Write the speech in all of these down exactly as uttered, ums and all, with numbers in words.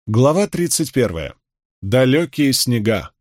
Глава тридцать первая. Далекие снега.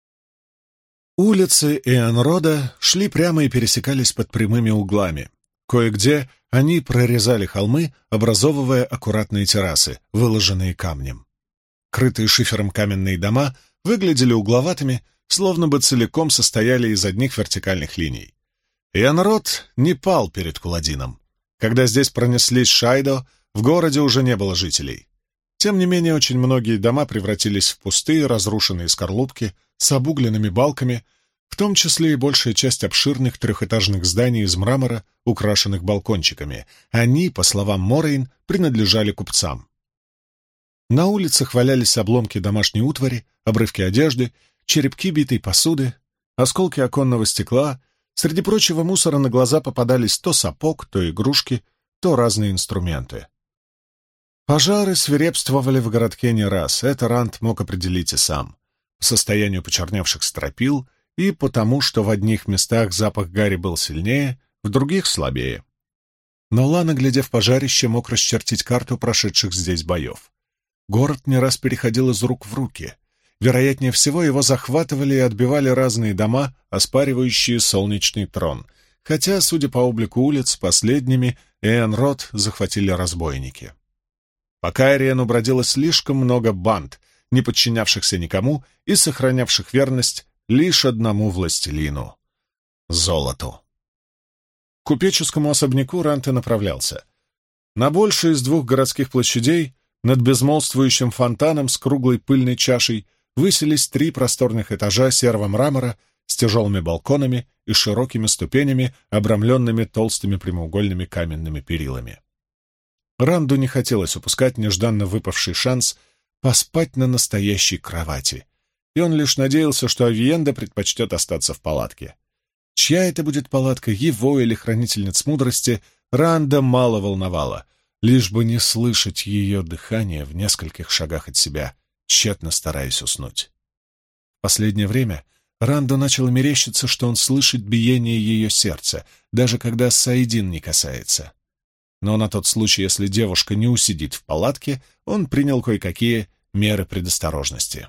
Улицы Эонрода шли прямо и пересекались под прямыми углами. Кое-где они прорезали холмы, образовывая аккуратные террасы, выложенные камнем. Крытые шифером каменные дома выглядели угловатыми, словно бы целиком состояли из одних вертикальных линий. Эонрод не пал перед Куладином. Когда здесь пронеслись Шайдо, в городе уже не было жителей. Тем не менее, очень многие дома превратились в пустые, разрушенные скорлупки с обугленными балками, в том числе и большая часть обширных трехэтажных зданий из мрамора, украшенных балкончиками. Они, по словам Морейн, принадлежали купцам. На улицах валялись обломки домашней утвари, обрывки одежды, черепки битой посуды, осколки оконного стекла. Среди прочего мусора на глаза попадались то сапог, то игрушки, то разные инструменты. Пожары свирепствовали в городке не раз, это Ранд мог определить и сам, по состоянию почерневших стропил и потому, что в одних местах запах гари был сильнее, в других — слабее. Но Лана, глядя в пожарище, мог расчертить карту прошедших здесь боев. Город не раз переходил из рук в руки. Вероятнее всего, его захватывали и отбивали разные дома, оспаривающие солнечный трон, хотя, судя по облику улиц, последними Эонрод захватили разбойники. По Кайриену бродило слишком много банд, не подчинявшихся никому и сохранявших верность лишь одному властелину — золоту. К купеческому особняку Ранд и направлялся. На большей из двух городских площадей, над безмолвствующим фонтаном с круглой пыльной чашей, высились три просторных этажа серого мрамора с тяжелыми балконами и широкими ступенями, обрамленными толстыми прямоугольными каменными перилами. Ранду не хотелось упускать нежданно выпавший шанс поспать на настоящей кровати, и он лишь надеялся, что Авиенда предпочтет остаться в палатке. Чья это будет палатка, его или хранительниц мудрости, Ранда мало волновало, лишь бы не слышать ее дыхание в нескольких шагах от себя, тщетно стараясь уснуть. В последнее время Ранду начало мерещиться, что он слышит биение ее сердца, даже когда Саидин не касается. Но на тот случай, если девушка не усидит в палатке, он принял кое-какие меры предосторожности.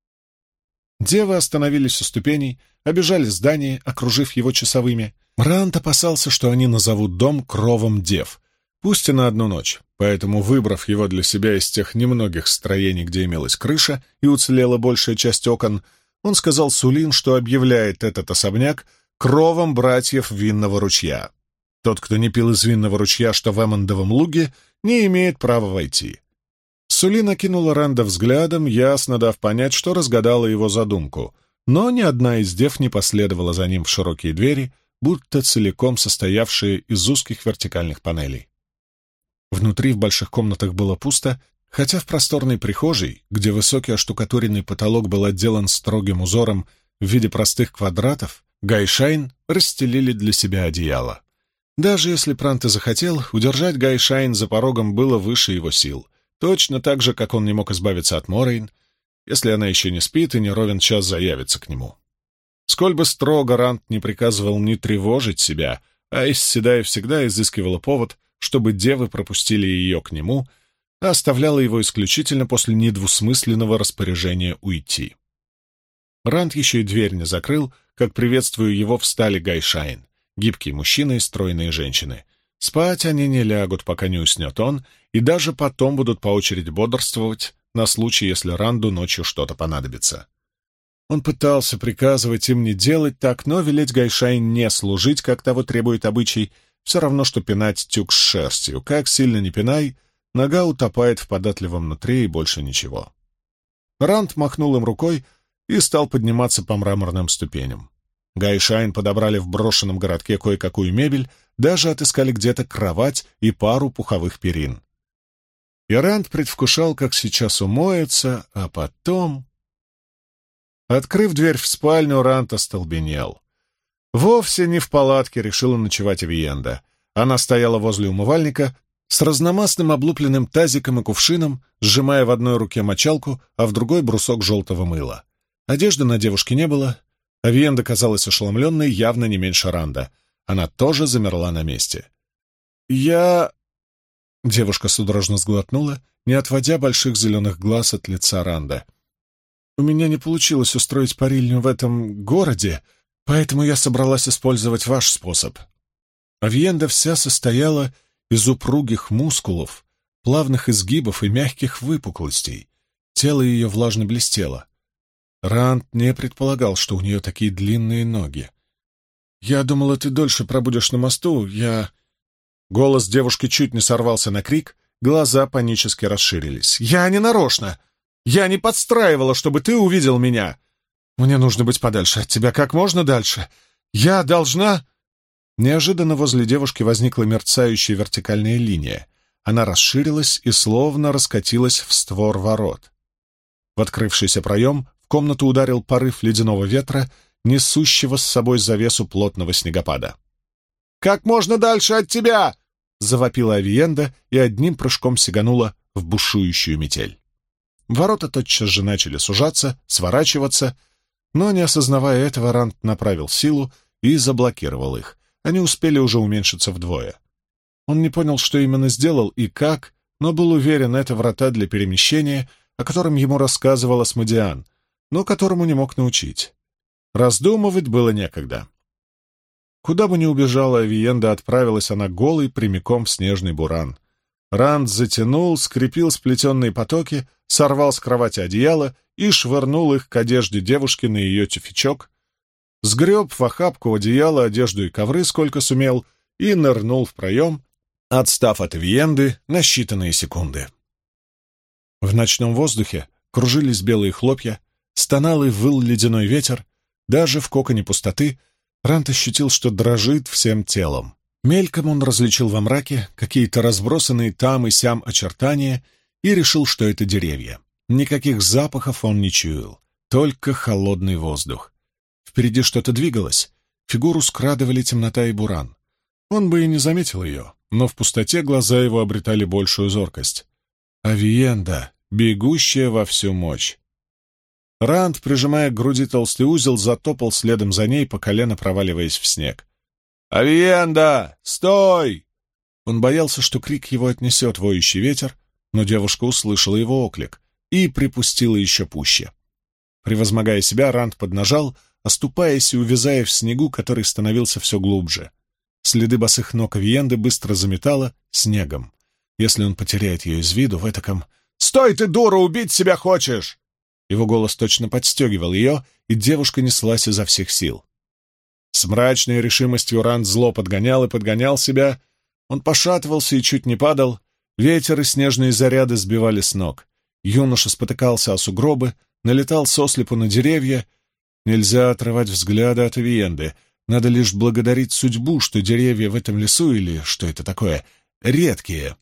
Девы остановились у ступеней, обежали здание, окружив его часовыми. Ранд опасался, что они назовут дом кровом дев, пусть и на одну ночь, поэтому, выбрав его для себя из тех немногих строений, где имелась крыша и уцелела большая часть окон, он сказал Сулин, что объявляет этот особняк кровом братьев Винного ручья. Тот, кто не пил из винного ручья, что в Эммондовом луге, не имеет права войти. Сулин окинула Ранда взглядом, ясно дав понять, что разгадала его задумку, но ни одна из дев не последовала за ним в широкие двери, будто целиком состоявшие из узких вертикальных панелей. Внутри в больших комнатах было пусто, хотя в просторной прихожей, где высокий оштукатуренный потолок был отделан строгим узором в виде простых квадратов, Гайшайн расстелили для себя одеяло. Даже если Прант и захотел, удержать Гайшайн за порогом было выше его сил, точно так же, как он не мог избавиться от Морейн, если она еще не спит и не ровен час заявится к нему. Сколь бы строго Ранд не приказывал не тревожить себя, а Эйс Седай всегда изыскивала повод, чтобы девы пропустили ее к нему, а оставляла его исключительно после недвусмысленного распоряжения уйти. Ранд еще и дверь не закрыл, как, приветствуя его, встали Гайшайн. Гибкие мужчины и стройные женщины. Спать они не лягут, пока не уснет он, и даже потом будут по очереди бодрствовать на случай, если Ранду ночью что-то понадобится. Он пытался приказывать им не делать так, но велеть Гайшайн не служить, как того требует обычай, все равно, что пинать тюк с шерстью. Как сильно не пинай, нога утопает в податливом нутре и больше ничего. Ранд махнул им рукой и стал подниматься по мраморным ступеням. Гайшайн подобрали в брошенном городке кое-какую мебель, даже отыскали где-то кровать и пару пуховых перин. И Ранд предвкушал, как сейчас умоется, а потом... Открыв дверь в спальню, Ранд остолбенел. Вовсе не в палатке решила ночевать Авиенда. Она стояла возле умывальника с разномастным облупленным тазиком и кувшином, сжимая в одной руке мочалку, а в другой брусок желтого мыла. Одежды на девушке не было. Авиенда казалась ошеломленной, явно не меньше Ранда. Она тоже замерла на месте. «Я...» Девушка судорожно сглотнула не отводя больших зеленых глаз от лица Ранда. «У меня не получилось устроить парильню в этом городе, поэтому я собралась использовать ваш способ». Авиенда вся состояла из упругих мускулов, плавных изгибов и мягких выпуклостей. Тело ее влажно блестело. Ранд не предполагал, что у нее такие длинные ноги. «Я думала, ты дольше пробудешь на мосту, я...» Голос девушки чуть не сорвался на крик, глаза панически расширились. «Я не нарочно! Я не подстраивала, чтобы ты увидел меня! Мне нужно быть подальше от тебя, как можно дальше! Я должна...» Неожиданно возле девушки возникла мерцающая вертикальная линия. Она расширилась и словно раскатилась в створ ворот. В открывшийся проем в комнату ударил порыв ледяного ветра, несущего с собой завесу плотного снегопада. «Как можно дальше от тебя!» — завопила Авиенда и одним прыжком сиганула в бушующую метель. Ворота тотчас же начали сужаться, сворачиваться, но, не осознавая этого, Ранд направил силу и заблокировал их. Они успели уже уменьшиться вдвое. Он не понял, что именно сделал и как, но был уверен, это врата для перемещения, о котором ему рассказывал Асмодиан, но которому не мог научить. Раздумывать было некогда. Куда бы ни убежала Авиенда, отправилась она голой прямиком в снежный буран. Ранд затянул, скрепил сплетенные потоки, сорвал с кровати одеяло и швырнул их к одежде девушки на ее тюфячок, сгреб в охапку одеяло, одежду и ковры, сколько сумел, и нырнул в проем, отстав от Авиенды на считанные секунды. В ночном воздухе кружились белые хлопья, стонал и выл ледяной ветер. Даже в коконе пустоты Ранд ощутил, что дрожит всем телом. Мельком он различил во мраке какие-то разбросанные там и сям очертания и решил, что это деревья. Никаких запахов он не чуял, только холодный воздух. Впереди что-то двигалось, фигуру скрадывали темнота и буран. Он бы и не заметил ее, но в пустоте глаза его обретали большую зоркость. Авиенда, бегущая во всю мощь. Ранд, прижимая к груди толстый узел, затопал следом за ней, по колено проваливаясь в снег. «Авиенда! Стой!» Он боялся, что крик его отнесет воющий ветер, но девушка услышала его оклик и припустила еще пуще. Превозмогая себя, Ранд поднажал, оступаясь и увязая в снегу, который становился все глубже. Следы босых ног Авиенды быстро заметало снегом. Если он потеряет ее из виду в этаком «Стой ты, дура, убить себя хочешь!» Его голос точно подстегивал ее, и девушка неслась изо всех сил. С мрачной решимостью Ранд зло подгонял и подгонял себя. Он пошатывался и чуть не падал. Ветер и снежные заряды сбивали с ног. Юноша спотыкался о сугробы, налетал сослепу на деревья. Нельзя отрывать взгляда от Авиенды. Надо лишь благодарить судьбу, что деревья в этом лесу, или что это такое, редкие.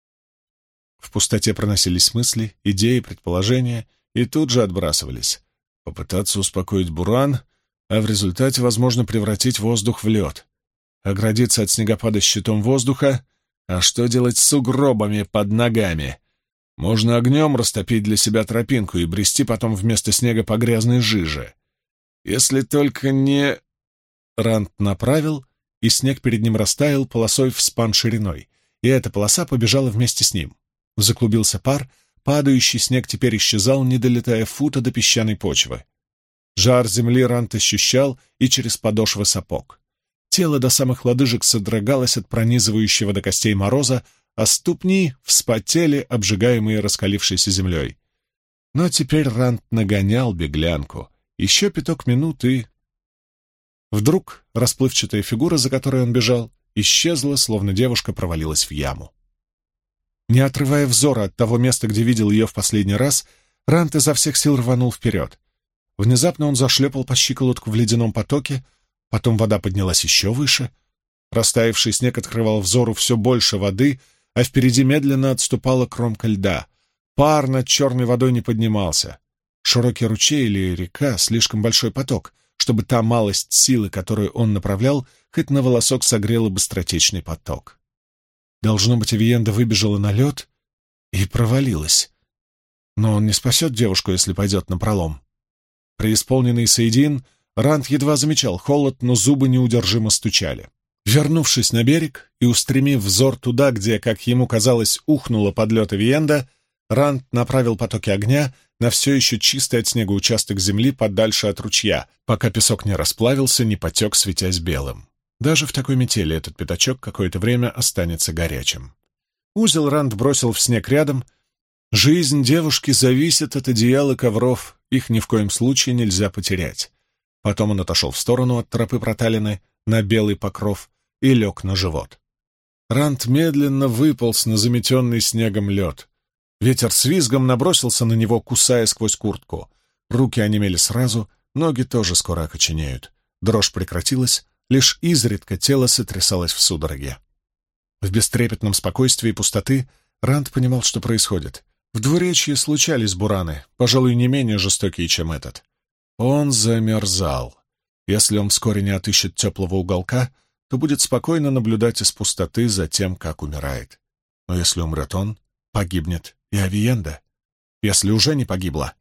В пустоте проносились мысли, идеи, предположения, и тут же отбрасывались. Попытаться успокоить буран, а в результате, возможно, превратить воздух в лед. Оградиться от снегопада щитом воздуха, а что делать с сугробами под ногами? Можно огнем растопить для себя тропинку и брести потом вместо снега по грязной жиже. Если только не... Ранд направил, и снег перед ним растаял полосой в спан шириной, и эта полоса побежала вместе с ним. Заклубился пар, падающий снег теперь исчезал, не долетая фута до песчаной почвы. Жар земли Ранд ощущал и через подошвы сапог. Тело до самых лодыжек содрогалось от пронизывающего до костей мороза, а ступни вспотели, обжигаемые раскалившейся землей. Но теперь Ранд нагонял беглянку. Еще пяток минут и... Вдруг расплывчатая фигура, за которой он бежал, исчезла, словно девушка провалилась в яму. Не отрывая взора от того места, где видел ее в последний раз, Ранд изо всех сил рванул вперед. Внезапно он зашлепал по щиколотку в ледяном потоке, потом вода поднялась еще выше. Растаявший снег открывал взору все больше воды, а впереди медленно отступала кромка льда. Пар над черной водой не поднимался. Широкий ручей или река — слишком большой поток, чтобы та малость силы, которую он направлял, хоть на волосок согрела быстротечный поток. Должно быть, Авиенда выбежала на лед и провалилась. Но он не спасет девушку, если пойдет напролом. Преисполненный Сейдин, Ранд едва замечал холод, но зубы неудержимо стучали. Вернувшись на берег и устремив взор туда, где, как ему казалось, ухнула под лед Авиенда, Ранд направил потоки огня на все еще чистый от снега участок земли подальше от ручья, пока песок не расплавился, не потек, светясь белым. Даже в такой метели этот пятачок какое-то время останется горячим. Узел Ранд бросил в снег рядом. Жизнь девушки зависит от одеял и ковров, их ни в коем случае нельзя потерять. Потом он отошел в сторону от тропы проталины на белый покров и лег на живот. Ранд медленно выполз на заметенный снегом лед. Ветер с визгом набросился на него, кусая сквозь куртку. Руки онемели сразу, ноги тоже скоро окоченеют. Дрожь прекратилась, лишь изредка тело сотрясалось в судороге. В бестрепетном спокойствии пустоты Ранд понимал, что происходит. В двуречье случались бураны, пожалуй, не менее жестокие, чем этот. Он замерзал. Если он вскоре не отыщет теплого уголка, то будет спокойно наблюдать из пустоты за тем, как умирает. Но если умрет он, погибнет и Авиенда. Если уже не погибла.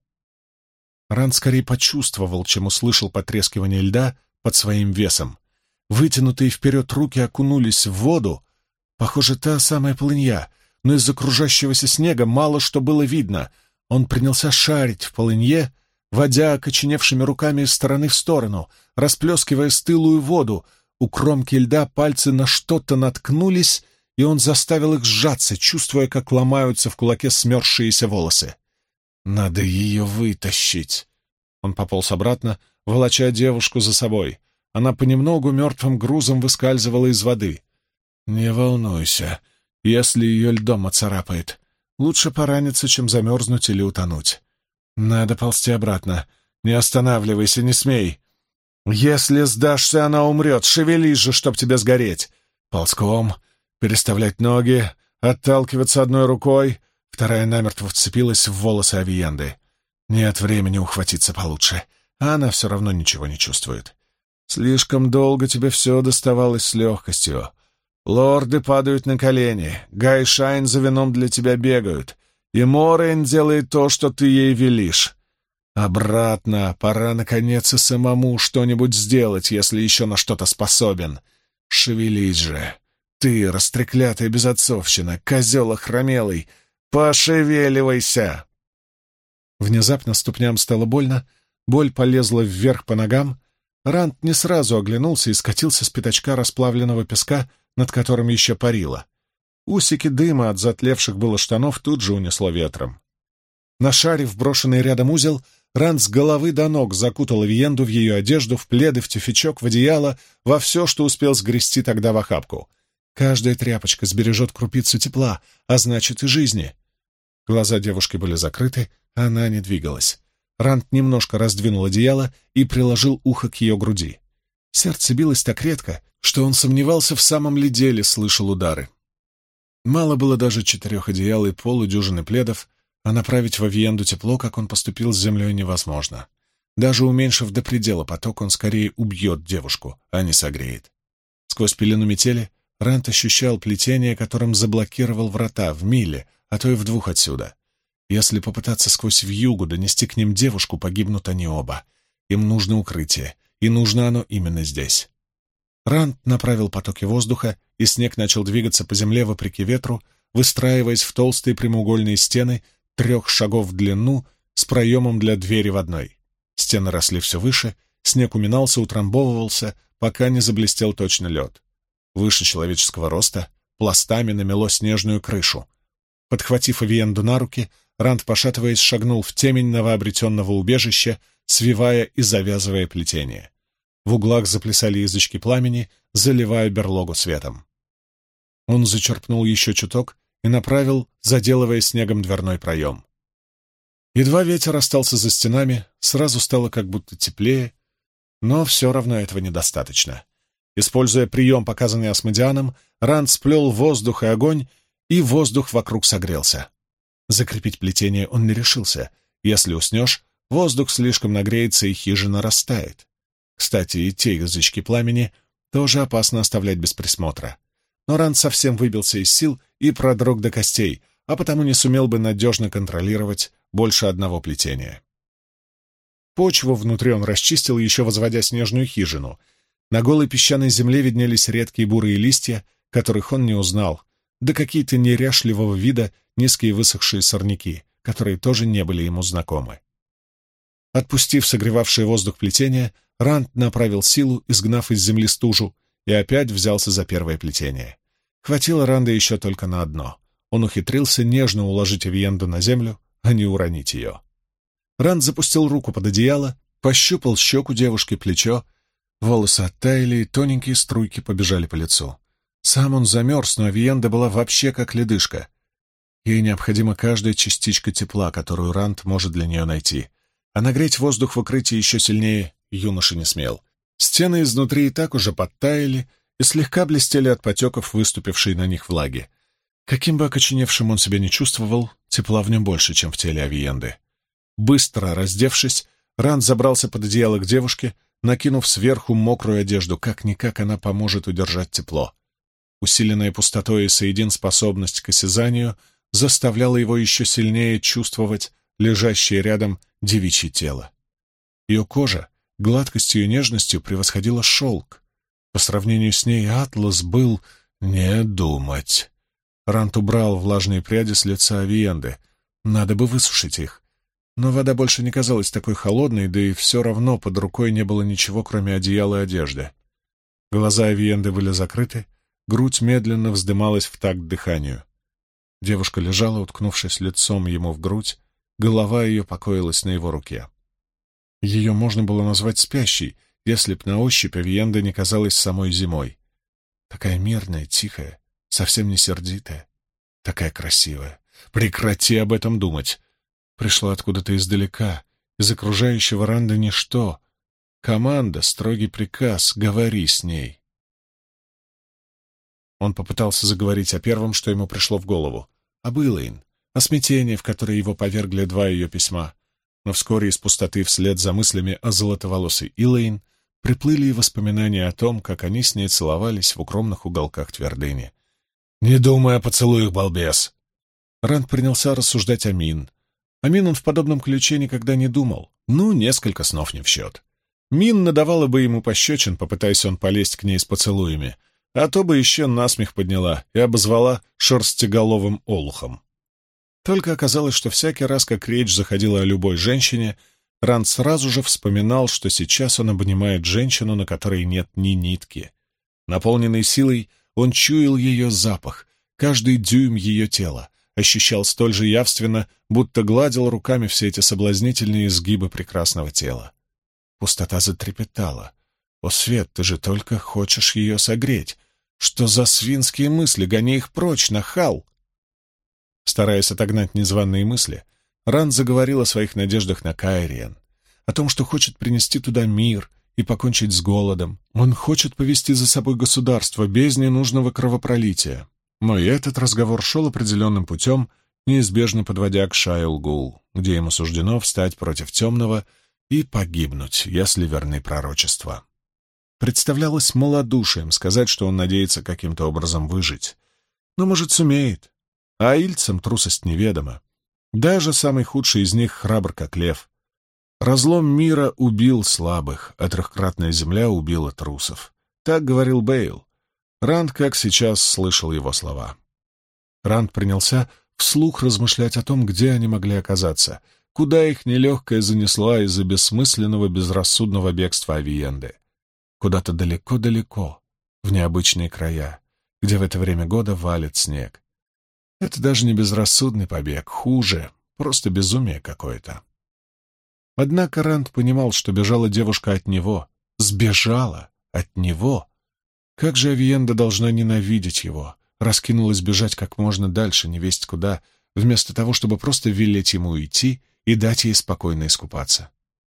Ранд скорее почувствовал, чем услышал потрескивание льда под своим весом. Вытянутые вперед руки окунулись в воду. Похоже, та самая полынья, но из-за кружащегося снега мало что было видно. Он принялся шарить в полынье, водя окоченевшими руками из стороны в сторону, расплескивая стылую воду. У кромки льда пальцы на что-то наткнулись, и он заставил их сжаться, чувствуя, как ломаются в кулаке смерзшиеся волосы. «Надо ее вытащить!» Он пополз обратно, волоча девушку за собой. Она понемногу мертвым грузом выскальзывала из воды. «Не волнуйся, если ее льдом оцарапает. Лучше пораниться, чем замерзнуть или утонуть. Надо ползти обратно. Не останавливайся, не смей. Если сдашься, она умрет. Шевелись же, чтоб тебе сгореть. Ползком, переставлять ноги, отталкиваться одной рукой». Вторая намертво вцепилась в волосы Авиенды. Нет времени ухватиться получше. А она все равно ничего не чувствует. Слишком долго тебе все доставалось с легкостью. Лорды падают на колени, Гай Шайн за вином для тебя бегают, и Морейн делает то, что ты ей велишь. Обратно, пора, наконец, и самому что-нибудь сделать, если еще на что-то способен. Шевелись же. Ты, растреклятая безотцовщина, козел охромелый, пошевеливайся!» Внезапно ступням стало больно, боль полезла вверх по ногам. Ранд не сразу оглянулся и скатился с пятачка расплавленного песка, над которым еще парило. Усики дыма от затлевших было штанов тут же унесло ветром. Нашарив брошенный рядом узел, Ранд с головы до ног закутал Авиенду в ее одежду, в пледы, в тюфячок, в одеяло, во все, что успел сгрести тогда в охапку. Каждая тряпочка сбережет крупицу тепла, а значит и жизни. Глаза девушки были закрыты, а она не двигалась. Ранд немножко раздвинул одеяло и приложил ухо к ее груди. Сердце билось так редко, что он сомневался, в самом ли деле слышал удары. Мало было даже четырех одеял и полудюжины пледов, а направить в Авиенду тепло, как он поступил с землей, невозможно. Даже уменьшив до предела поток, он скорее убьет девушку, а не согреет. Сквозь пелену метели Ранд ощущал плетение, которым заблокировал врата в миле, а то и в двух отсюда. Если попытаться сквозь вьюгу донести к ним девушку, погибнут они оба. Им нужно укрытие, и нужно оно именно здесь. Ранд направил потоки воздуха, и снег начал двигаться по земле вопреки ветру, выстраиваясь в толстые прямоугольные стены трех шагов в длину с проемом для двери в одной. Стены росли все выше, снег уминался, утрамбовывался, пока не заблестел точно лед. Выше человеческого роста пластами намело снежную крышу. Подхватив Авиенду на руки, Ранд, пошатываясь, шагнул в темень новообретенного убежища, свивая и завязывая плетение. В углах заплясали язычки пламени, заливая берлогу светом. Он зачерпнул еще чуток и направил, заделывая снегом дверной проем. Едва ветер остался за стенами, сразу стало как будто теплее, но все равно этого недостаточно. Используя прием, показанный Асмодианом, Ранд сплел воздух и огонь, и воздух вокруг согрелся. Закрепить плетение он не решился. Если уснешь, воздух слишком нагреется, и хижина растает. Кстати, и те язычки пламени тоже опасно оставлять без присмотра. Но Ранд совсем выбился из сил и продрог до костей, а потому не сумел бы надежно контролировать больше одного плетения. Почву внутри он расчистил, еще возводя снежную хижину. На голой песчаной земле виднелись редкие бурые листья, которых он не узнал. да какие-то неряшливого вида низкие высохшие сорняки, которые тоже не были ему знакомы. Отпустив согревавшее воздух плетение, Ранд направил силу, изгнав из земли стужу, и опять взялся за первое плетение. Хватило Ранда еще только на одно. Он ухитрился нежно уложить Авиенду на землю, а не уронить ее. Ранд запустил руку под одеяло, пощупал щеку девушки, плечо. Волосы оттаяли, и тоненькие струйки побежали по лицу. Сам он замерз, но Авиенда была вообще как ледышка. Ей необходима каждая частичка тепла, которую Ранд может для нее найти. А нагреть воздух в укрытии еще сильнее юноша не смел. Стены изнутри и так уже подтаяли и слегка блестели от потеков, выступившей на них влаги. Каким бы окоченевшим он себя не чувствовал, тепла в нем больше, чем в теле Авиенды. Быстро раздевшись, Ранд забрался под одеяло к девушке, накинув сверху мокрую одежду. Как-никак она поможет удержать тепло. Усиленная пустотой и соедин способность к осязанию заставляла его еще сильнее чувствовать лежащее рядом девичье тело. Ее кожа гладкостью и нежностью превосходила шелк. По сравнению с ней атлас был не думать. Ранд убрал влажные пряди с лица Авиенды. Надо бы высушить их. Но вода больше не казалась такой холодной, да и все равно под рукой не было ничего, кроме одеяла и одежды. Глаза Авиенды были закрыты, грудь медленно вздымалась в такт дыханию. Девушка лежала, уткнувшись лицом ему в грудь, голова ее покоилась на его руке. Ее можно было назвать спящей, если б на ощупь Авиенда не казалась самой зимой. Такая мирная, тихая, совсем не сердитая, такая красивая. Прекрати об этом думать. Пришла откуда-то издалека, из окружающего Ранда ничто. Команда, строгий приказ, говори с ней. Он попытался заговорить о первом, что ему пришло в голову, об Илэйн, о смятении, в которое его повергли два ее письма. Но вскоре из пустоты вслед за мыслями о золотоволосой Илэйн приплыли и воспоминания о том, как они с ней целовались в укромных уголках твердыни. «Не думай о поцелуях, балбес!» Ранд принялся рассуждать о Мин. О Мин он в подобном ключе никогда не думал. Ну, несколько снов не в счет. Мин надавала бы ему пощечин, попытаясь он полезть к ней с поцелуями, а то бы еще насмех подняла и обозвала шерстеголовым олухом. Только оказалось, что всякий раз, как речь заходила о любой женщине, Ранд сразу же вспоминал, что сейчас он обнимает женщину, на которой нет ни нитки. Наполненный силой, он чуял ее запах, каждый дюйм ее тела, ощущал столь же явственно, будто гладил руками все эти соблазнительные изгибы прекрасного тела. Пустота затрепетала. «О, Свет, ты же только хочешь ее согреть! Что за свинские мысли? Гони их прочь, нахал!» Стараясь отогнать незваные мысли, Ранд заговорил о своих надеждах на Кайриен, о том, что хочет принести туда мир и покончить с голодом. Он хочет повести за собой государство без ненужного кровопролития. Но и этот разговор шел определенным путем, неизбежно подводя к Шайл-Гул, где ему суждено встать против темного и погибнуть, если верны пророчества. Представлялось малодушием сказать, что он надеется каким-то образом выжить. Но, может, сумеет. А ильцам трусость неведома. Даже самый худший из них храбр, как лев. Разлом мира убил слабых, а трехкратная земля убила трусов. Так говорил Бейл. Ранд, как сейчас, слышал его слова. Ранд принялся вслух размышлять о том, где они могли оказаться, куда их нелегкая занесла из-за бессмысленного безрассудного бегства Авиенды. Куда-то далеко-далеко, в необычные края, где в это время года валит снег. Это даже не безрассудный побег, хуже, просто безумие какое-то. Однако Ранд понимал, что бежала девушка от него, сбежала от него. Как же Авиенда должна ненавидеть его, раскинулась бежать как можно дальше, невесть куда, вместо того, чтобы просто велеть ему уйти и дать ей спокойно искупаться.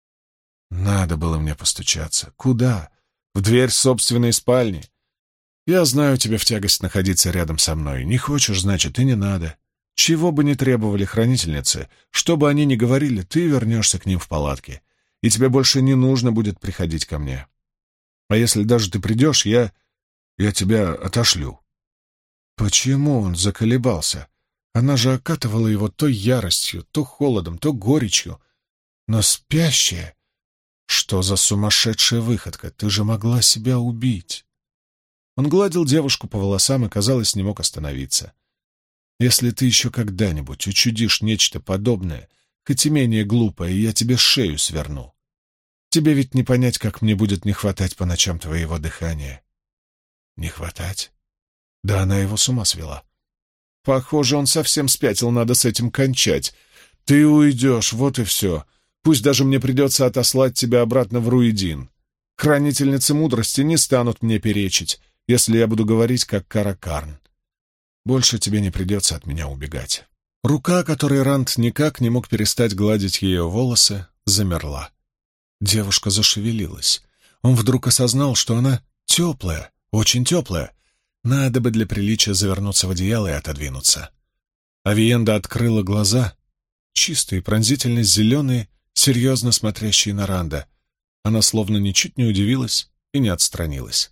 Надо было мне постучаться. Куда? В дверь собственной спальни. Я знаю, тебе в тягость находиться рядом со мной. Не хочешь, значит, и не надо. Чего бы ни требовали хранительницы, что бы они ни говорили, ты вернешься к ним в палатке, и тебе больше не нужно будет приходить ко мне. А если даже ты придешь, я... я тебя отошлю». Почему он заколебался? Она же окатывала его то яростью, то холодом, то горечью. Но спящая... Что за сумасшедшая выходка? Ты же могла себя убить. Он гладил девушку по волосам и, казалось, не мог остановиться. Если ты еще когда-нибудь учудишь нечто подобное, хоть и менее глупое, я тебе шею сверну. Тебе ведь не понять, как мне будет не хватать по ночам твоего дыхания». «Не хватать?» Да она его с ума свела. Похоже, он совсем спятил, надо с этим кончать. Ты уйдешь, вот и все. Пусть даже мне придется отослать тебя обратно в Руидин. Хранительницы мудрости не станут мне перечить, если я буду говорить, как Каракарн. Больше тебе не придется от меня убегать». Рука, которой Ранд никак не мог перестать гладить ее волосы, замерла. Девушка зашевелилась. Он вдруг осознал, что она теплая, очень теплая. Надо бы для приличия завернуться в одеяло и отодвинуться. Авиенда открыла глаза, чистые, пронзительно зеленые, серьезно смотрящие на Ранда. Она словно ничуть не удивилась и не отстранилась.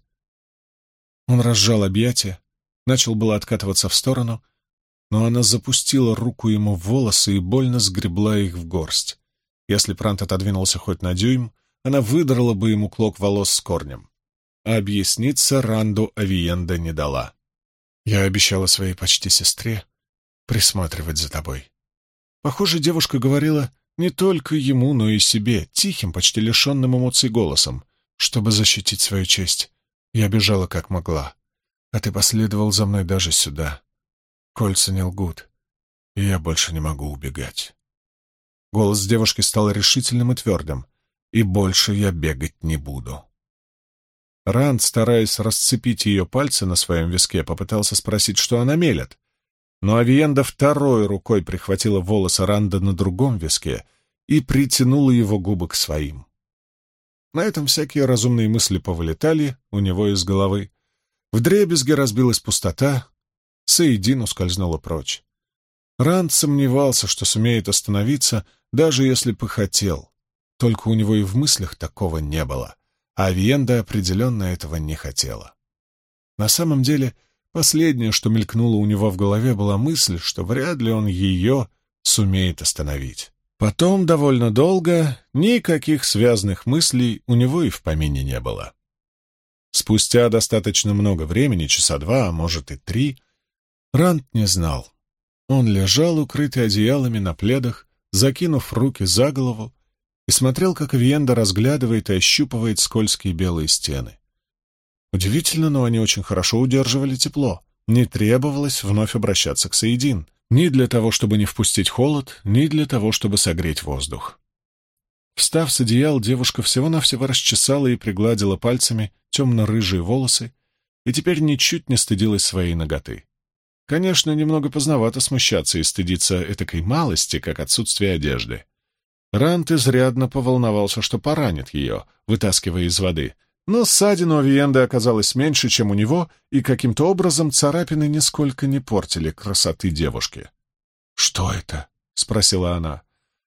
Он разжал объятия, начал было откатываться в сторону, но она запустила руку ему в волосы и больно сгребла их в горсть. Если б Ранд отодвинулся хоть на дюйм, она выдрала бы ему клок волос с корнем. А объясниться Ранду Авиенда не дала. «Я обещала своей почти сестре присматривать за тобой». Похоже, девушка говорила не только ему, но и себе, тихим, почти лишенным эмоций голосом. «Чтобы защитить свою честь, я бежала как могла, а ты последовал за мной даже сюда. Кольца не лгут, и я больше не могу убегать». Голос девушки стал решительным и твердым. «И больше я бегать не буду». Ранд, стараясь расцепить ее пальцы на своем виске, попытался спросить, что она мелет. Но Авиенда второй рукой прихватила волосы Ранда на другом виске и притянула его губы к своим. На этом всякие разумные мысли повылетали у него из головы. Вдребезги разбилась пустота, Саидин ускользнула прочь. Ранд сомневался, что сумеет остановиться, даже если бы хотел. Только у него и в мыслях такого не было. А Авиенда определенно этого не хотела. На самом деле, последнее, что мелькнуло у него в голове, была мысль, что вряд ли он ее сумеет остановить. Потом, довольно долго, никаких связанных мыслей у него и в помине не было. Спустя достаточно много времени, часа два, а может и три, Ранд не знал. Он лежал, укрытый одеялами на пледах, закинув руки за голову, и смотрел, как Авиенда разглядывает и ощупывает скользкие белые стены. Удивительно, но они очень хорошо удерживали тепло. Не требовалось вновь обращаться к Саидин, ни для того, чтобы не впустить холод, ни для того, чтобы согреть воздух. Встав с одеял, девушка всего-навсего расчесала и пригладила пальцами темно-рыжие волосы и теперь ничуть не стыдилась своей наготы. Конечно, немного поздновато смущаться и стыдиться этакой малости, как отсутствие одежды. Ранд изрядно поволновался, что поранит ее, вытаскивая из воды, но ссадин у Авиенды оказалось меньше, чем у него, и каким-то образом царапины нисколько не портили красоты девушки. «Что это?» — спросила она.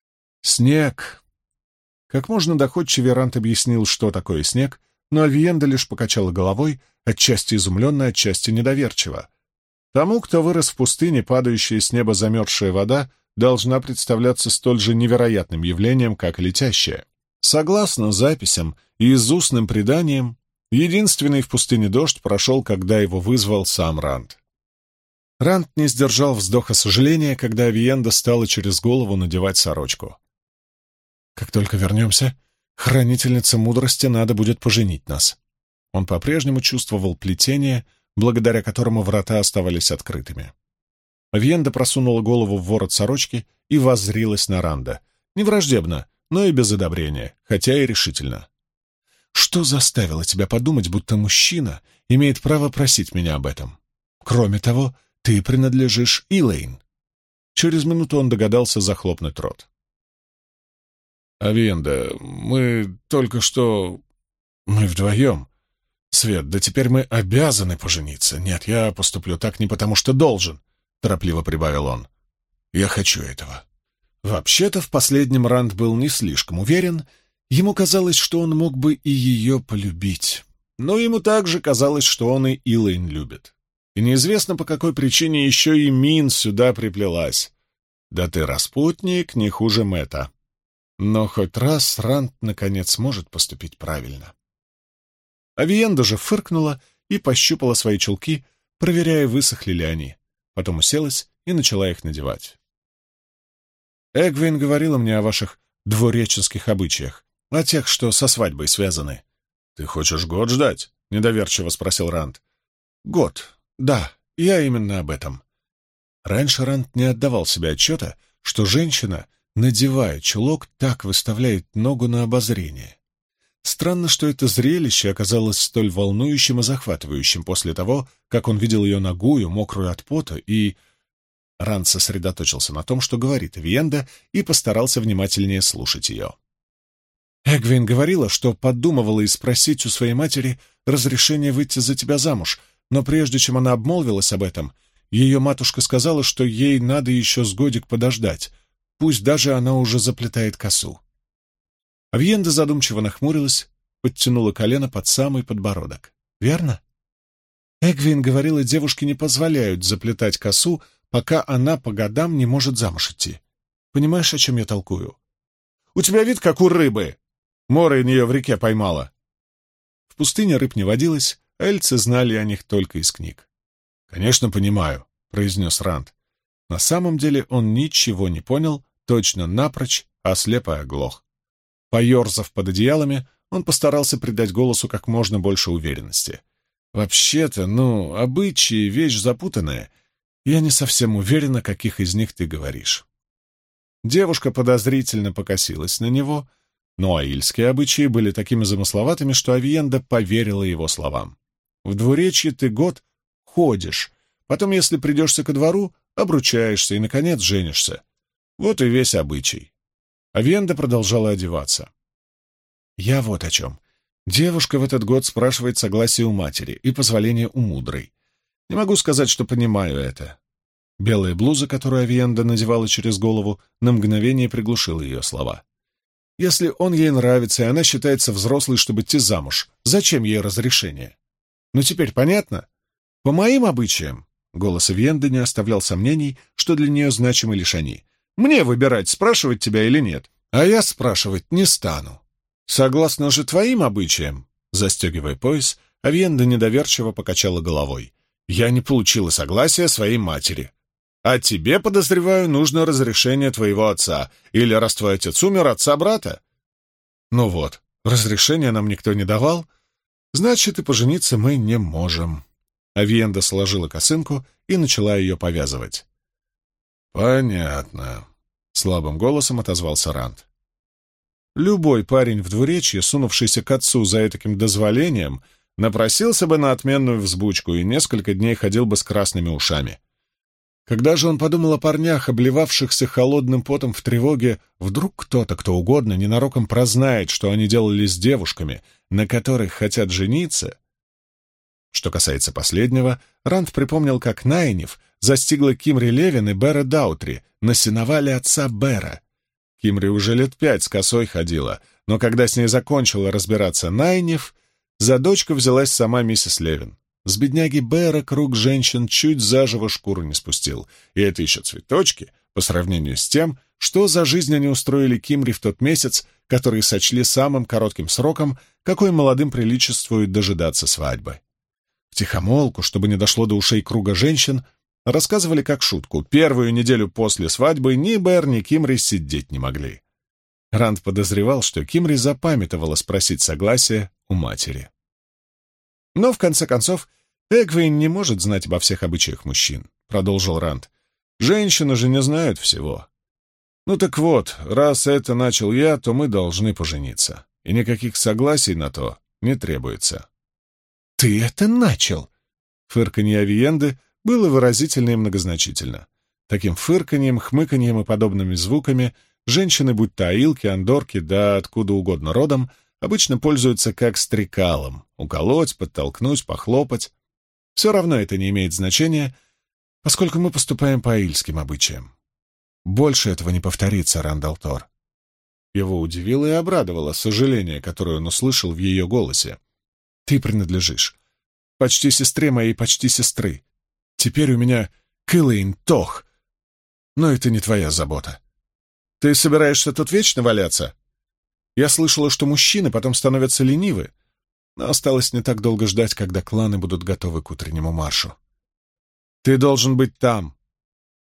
«Снег». Как можно доходчивее Ранд объяснил, что такое снег, но Авиенда лишь покачала головой, отчасти изумленно, отчасти недоверчиво. Тому, кто вырос в пустыне, падающая с неба замерзшая вода должна представляться столь же невероятным явлением, как летящая. Согласно записям и из устным преданиям, единственный в пустыне дождь прошел, когда его вызвал сам Ранд. Ранд не сдержал вздоха сожаления, когда Авиенда стала через голову надевать сорочку. «Как только вернемся, хранительнице мудрости надо будет поженить нас». Он по-прежнему чувствовал плетение, благодаря которому врата оставались открытыми. Авиенда просунула голову в ворот сорочки и воззрилась на Ранда. Не враждебно, но и без одобрения, хотя и решительно. «Что заставило тебя подумать, будто мужчина имеет право просить меня об этом? Кроме того, ты принадлежишь Илэйн». Через минуту он догадался захлопнуть рот. «Авиенда, мы только что... мы вдвоем. Свет, да теперь мы обязаны пожениться. Нет, я поступлю так не потому, что должен», — торопливо прибавил он. «Я хочу этого». Вообще-то в последнем Ранд был не слишком уверен. Ему казалось, что он мог бы и ее полюбить. Но ему также казалось, что он и Илэйн любит. И неизвестно, по какой причине еще и Мин сюда приплелась. Да ты распутник не хуже Мэтта. Но хоть раз Ранд наконец сможет поступить правильно. Авиенда же фыркнула и пощупала свои чулки, проверяя, высохли ли они. Потом уселась и начала их надевать. «Эгвин говорила мне о ваших двуреченских обычаях, о тех, что со свадьбой связаны». «Ты хочешь год ждать?» — недоверчиво спросил Ранд. «Год, да, я именно об этом». Раньше Ранд не отдавал себе отчета, что женщина, надевая чулок, так выставляет ногу на обозрение. Странно, что это зрелище оказалось столь волнующим и захватывающим после того, как он видел ее нагую, мокрую от пота, и... Ранд сосредоточился на том, что говорит Авиенда, и постарался внимательнее слушать ее. «Эгвин говорила, что подумывала и спросить у своей матери разрешение выйти за тебя замуж, но прежде чем она обмолвилась об этом, ее матушка сказала, что ей надо еще с годик подождать, пусть даже она уже заплетает косу». Авиенда задумчиво нахмурилась, подтянула колено под самый подбородок. «Верно?» Эгвин говорила, девушке не позволяют заплетать косу, пока она по годам не может замуж идти. Понимаешь, о чем я толкую? «У тебя вид, как у рыбы!» Морейн ее в реке поймала. В пустыне рыб не водилось, а эльцы знали о них только из книг. «Конечно, понимаю», — произнес Ранд. На самом деле он ничего не понял, точно напрочь, а слепо оглох. Поерзав под одеялами, он постарался придать голосу как можно больше уверенности. «Вообще-то, ну, обычаи — вещь запутанная. Я не совсем уверена, каких из них ты говоришь». Девушка подозрительно покосилась на него, но аильские обычаи были такими замысловатыми, что Авиенда поверила его словам. «В двуречье ты год ходишь, потом, если придешься ко двору, обручаешься и, наконец, женишься. Вот и весь обычай». Авиенда продолжала одеваться. «Я вот о чем. Девушка в этот год спрашивает согласие у матери и позволение у мудрой. Не могу сказать, что понимаю это». Белая блуза, которую Авиенда надевала через голову, на мгновение приглушила ее слова. «Если он ей нравится, и она считается взрослой, чтобы идти замуж, зачем ей разрешение? Ну, теперь понятно? По моим обычаям...» Голос Авиенды не оставлял сомнений, что для нее значимы лишь они. «Мне выбирать, спрашивать тебя или нет, а я спрашивать не стану. Согласно же твоим обычаям...» Застегивая пояс, Авиенда недоверчиво покачала головой. «Я не получила согласия своей матери. А тебе, подозреваю, нужно разрешение твоего отца, или, раз твой отец умер, отца брата. Ну вот, разрешения нам никто не давал, значит, и пожениться мы не можем». Авиенда сложила косынку и начала ее повязывать. «Понятно», — слабым голосом отозвался Ранд. Любой парень в двуречье, сунувшийся к отцу за этаким дозволением, напросился бы на отменную взбучку и несколько дней ходил бы с красными ушами. Когда же он подумал о парнях, обливавшихся холодным потом в тревоге, вдруг кто-то, кто угодно, ненароком прознает, что они делали с девушками, на которых хотят жениться. Что касается последнего, Ранд припомнил, как Найниф застигла Кимри Левин и Бера Даутри на сеновале отца Бера. Кимри уже лет пять с косой ходила, но когда с ней закончила разбираться Найниф, за дочку взялась сама миссис Левин. С бедняги Бера круг женщин чуть заживо шкуру не спустил, и это еще цветочки по сравнению с тем, что за жизнь они устроили Кимри в тот месяц, который сочли самым коротким сроком, какой молодым приличествует дожидаться свадьбы. Втихомолку, чтобы не дошло до ушей круга женщин, рассказывали как шутку: первую неделю после свадьбы ни Бер, ни Кимри сидеть не могли. Ранд подозревал, что Кимри запамятовала спросить согласия у матери. Но, в конце концов, Эгвин не может знать обо всех обычаях мужчин, — продолжил Ранд. Женщины же не знают всего. Ну так вот, раз это начал я, то мы должны пожениться. И никаких согласий на то не требуется. «Ты это начал!» Фырканье Авиенды было выразительно и многозначительно. Таким фырканьем, хмыканьем и подобными звуками женщины, будь то аилки, андорки, да откуда угодно родом, обычно пользуются как стрекалом — уколоть, подтолкнуть, похлопать. Все равно это не имеет значения, поскольку мы поступаем по аильским обычаям. Больше этого не повторится, Рандалтор. Его удивило и обрадовало сожаление, которое он услышал в ее голосе. Ты принадлежишь почти сестре моей почти сестры. Теперь у меня Кылэйн Тох, но это не твоя забота. Ты собираешься тут вечно валяться? Я слышала, что мужчины потом становятся ленивы, но осталось не так долго ждать, когда кланы будут готовы к утреннему маршу. Ты должен быть там.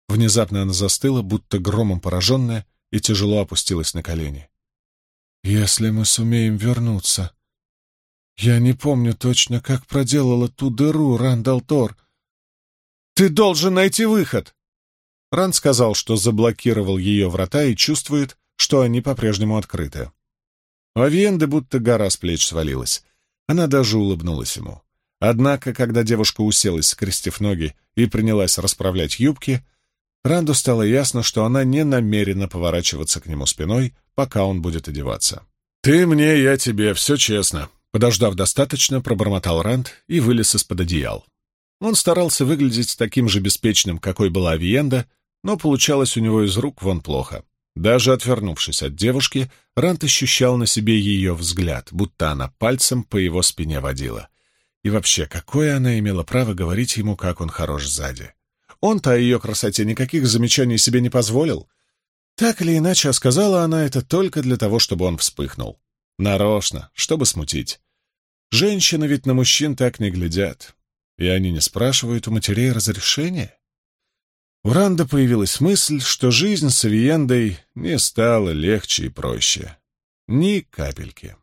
Внезапно она застыла, будто громом пораженная, и тяжело опустилась на колени. «Если мы сумеем вернуться... Я не помню точно, как проделала ту дыру, Рандал Тор. Ты должен найти выход!» Ранд сказал, что заблокировал ее врата и чувствует, что они по-прежнему открыты. У Авиенды будто гора с плеч свалилась. Она даже улыбнулась ему. Однако, когда девушка уселась, скрестив ноги, и принялась расправлять юбки, Ранду стало ясно, что она не намерена поворачиваться к нему спиной, пока он будет одеваться. «Ты мне, я тебе, все честно», — подождав достаточно, пробормотал Ранд и вылез из-под одеял. Он старался выглядеть таким же беспечным, какой была Авиенда, но получалось у него из рук вон плохо. Даже отвернувшись от девушки, Ранд ощущал на себе ее взгляд, будто она пальцем по его спине водила. И вообще, какое она имела право говорить ему, как он хорош сзади? Он-то о ее красоте никаких замечаний себе не позволил. Так или иначе, а сказала она это только для того, чтобы он вспыхнул. Нарочно, чтобы смутить. Женщины ведь на мужчин так не глядят. И они не спрашивают у матерей разрешения? У Ранда появилась мысль, что жизнь с Авиендой не стала легче и проще. Ни капельки.